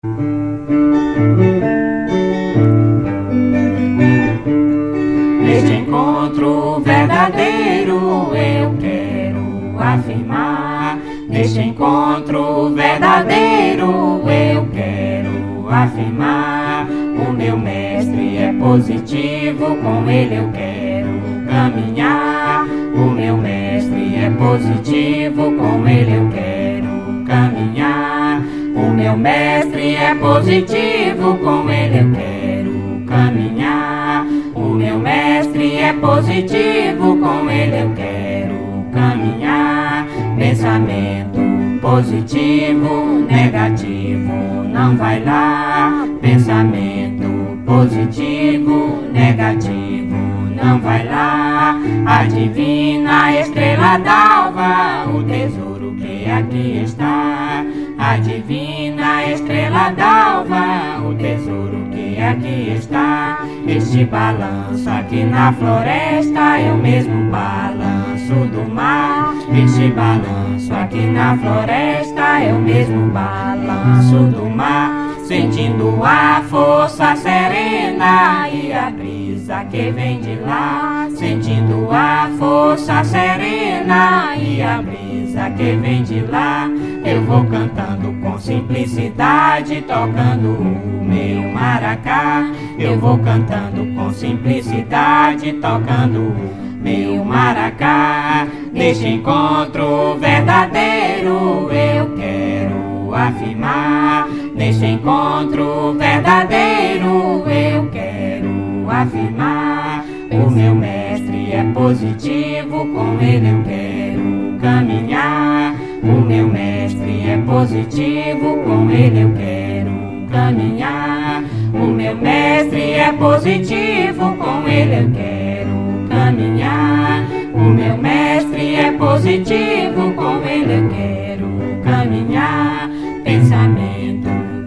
Neste encontro verdadeiro eu quero afirmar. Neste encontro verdadeiro eu quero afirmar. O meu mestre é positivo, com ele eu quero caminhar. O meu mestre é positivo, com ele eu quero caminhar. O meu mestre é positivo, com ele eu quero caminhar. O meu mestre é positivo, com ele eu quero caminhar. Pensamento positivo, negativo não vai lá. Pensamento positivo, negativo não vai lá. A divina estrela d'alva, o tesouro que aqui está. A divina estrela d'alva, o tesouro que aqui está. Este balanço aqui na floresta é o mesmo balanço do mar. Este balanço aqui na floresta é o mesmo balanço do mar. Sentindo a força serena e a brisa que vem de lá. Sentindo a força serena e a brisa que vem de lá. Eu vou cantando com simplicidade, tocando o meu maracá. Eu vou cantando com simplicidade, tocando o meu maracá. Neste encontro verdadeiro eu quero afirmar. Neste encontro verdadeiro eu quero afirmar. O meu mestre é positivo, com ele eu quero caminhar. O meu mestre é positivo, com ele eu quero caminhar. O meu mestre é positivo, com ele eu quero caminhar. O meu mestre é positivo, com ele eu quero caminhar. Pensamento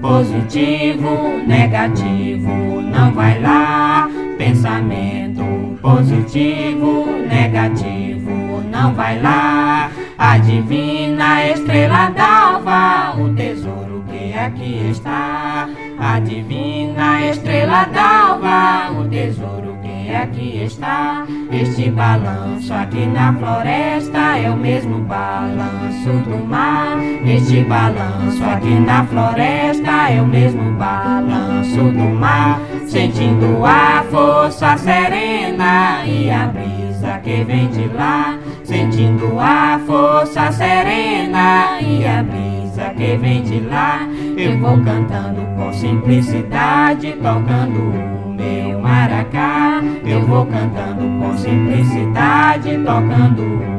positivo, negativo não vai lá. Pensamento positivo, negativo não vai lá. A divina estrela d'alva, o tesouro que aqui está. A divina estrela d'alva, o tesouro que aqui está. Este balanço aqui na floresta é o mesmo balanço do mar. Este balanço aqui na floresta é o mesmo balanço do mar. Sentindo a força serena e a brisa que vem de lá. Sentindo a força serena e a brisa que vem de lá. Eu vou cantando com simplicidade, tocando o meu maracá. Eu vou cantando com simplicidade, tocando o